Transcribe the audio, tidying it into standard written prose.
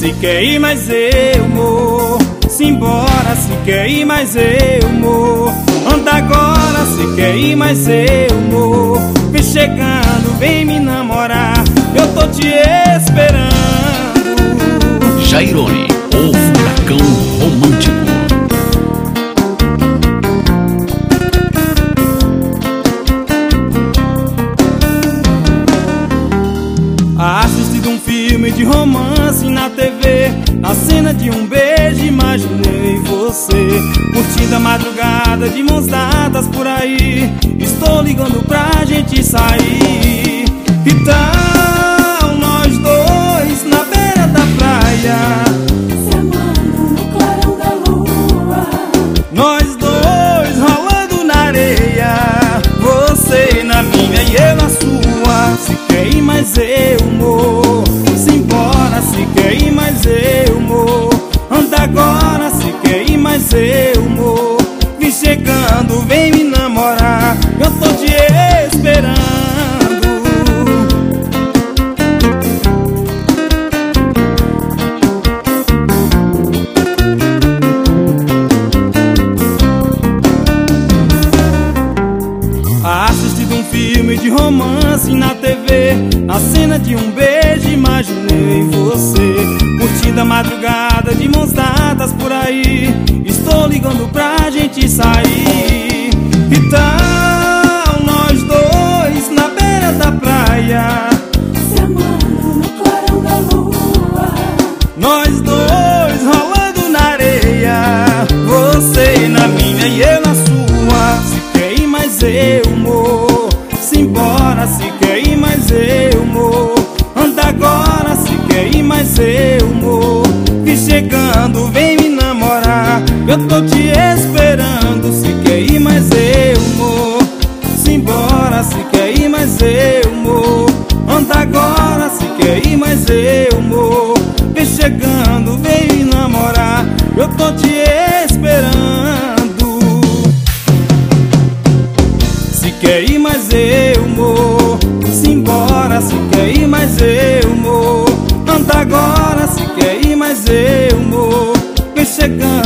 Se quer ir, mas eu vou. Simbora, se quer ir, mas eu vou. Anda agora, se quer ir, mas eu vou. Vem chegando, vem me namorar, eu tô te esperando. Jairone, o furacão romântico. Assistindo um filme de romance na TV, na cena de um beijo imaginei você, curtindo a madrugada de mãos dadas por aí. Estou ligando pra gente sair. Que tal nós dois na beira da praia, se amando no clarão da lua? nós dois rolando na areia, você na minha e eu na sua. Se quer ir, mas eu vou. Simbora, se quer ir, mas eu vou. Anda agora, se quer ir, mas eu vou. Vem chegando, vem me namorar, eu tô te esperando. Assistindo um filme de romance na TV, na cena de um beijo imaginei você, curtindo a madrugada de mãos dadas por aí. Estou ligando pra gente sair. Que tal nós dois na beira da praia, Se amando no clarão da lua? nós dois rolando na areia, você na minha e eu na sua. Se quer ir, mas eu vou. Simbora, se quer ir, mas eu vou. Anda agora, se quer ir, mas eu vou. Vem chegando, vem me namorar, eu tô te esperando. Se quer ir, mas eu vou. Simbora, se quer ir, mas eu vou. Anda agora, se quer ir, mas eu vou. Vem chegando, vem me namorar, eu tô te esperando. Se quer ir, mas eu vou. Simbora, se quer ir, mas eu vou. Anda agora, se quer ir, mas eu vou. Vem chegando.